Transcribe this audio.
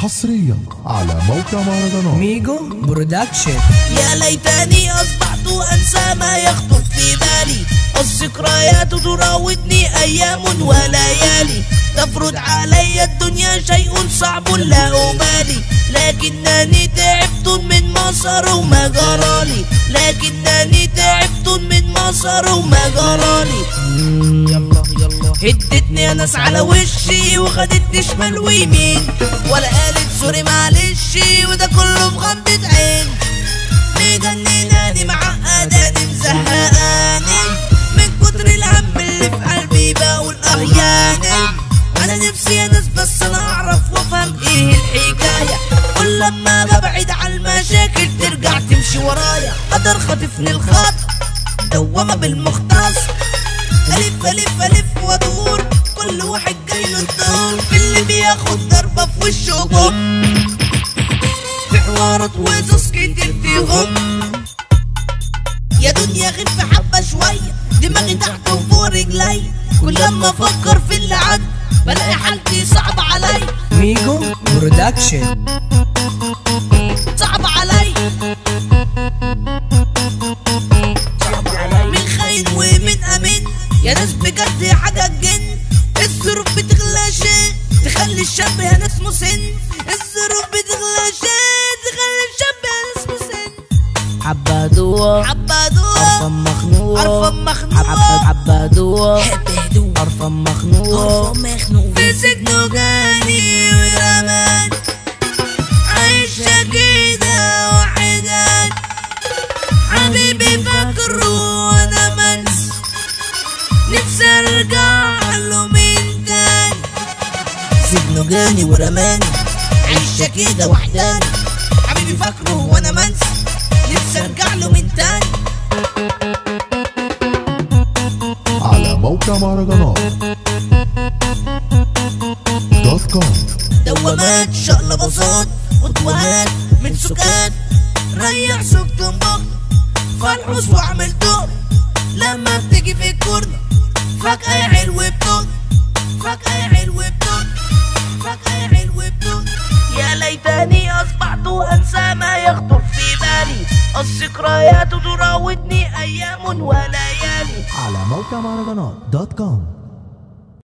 حصريا على موقع مهرجانات ميجو برودكشن. يا ليتني أصبحت أنسى ما يخطر في بالي، الذكريات تراودني أيام وليالي، تفرض علي الدنيا شيء صعب لا أبالي، لكنني تعبت من ما صار وما جرالي، لكنني تعبت من ما صار وما جرالي. يلا يلا هدتني ناس على وشي وخدتني شمال ويمين، ولا قالت سوري معلش، وده كله بغمضة عين، مجنناني معقداني مزهقاني، من كتر الهم اللي في قلبي بقول احياني، انا نفسي يا ناس بس انا اعرف وافهم ايه الحكايه، كل لما ببعد عن المشاكل ترجع تمشي ورايا، قدر خاطفني الخط دوامه بالمختص، الف الف الف وادور، كل واحد جاي له الدور، اللي بياخد ضربه في وشه بوم، في حوارات وقصص كتير فيهم، يا دنيا خف حبه شويه، دماغي تحت وفوق رجلي، كل لما افكر في اللي عدى بلاقي حالتي صعبه علي. ميجو برودكشن. صعب علي من خاين ومن امين، يا ناس بجد حاجه تجن، الظروف بتغلى شيء تخلي الشاب يا ناس مسن، الظروف بتغلى شيء تخلي الشاب يا ناس مسن، عبادوه قرفان مخنوق عبادوه قرفان مخنوق في سجنه جاني ورمان، عايشة كده وحدان، حبيبي فاكره وانا منس، نفسي ارجع له من تاني، سجنه جاني ورماني، عايشة كده وحداني، حبيبي فاكره وانا منس، نفسي ارجع له من تاني. على موقع مهرجانات .com. دوامات شقلباظات وتوهات من سكات، ريح سكت بق فالحوس واعمل دور، لما بتيجي في الكورنر فجأة يا حلو بتون، فجأة يا حلو بتون، فجأة يا حلو بتون. يا ليتني أصبحت أنسى ما يخطر في بالي، الذكريات تراودني أيام وليالي. على موقع مهرجانات .com.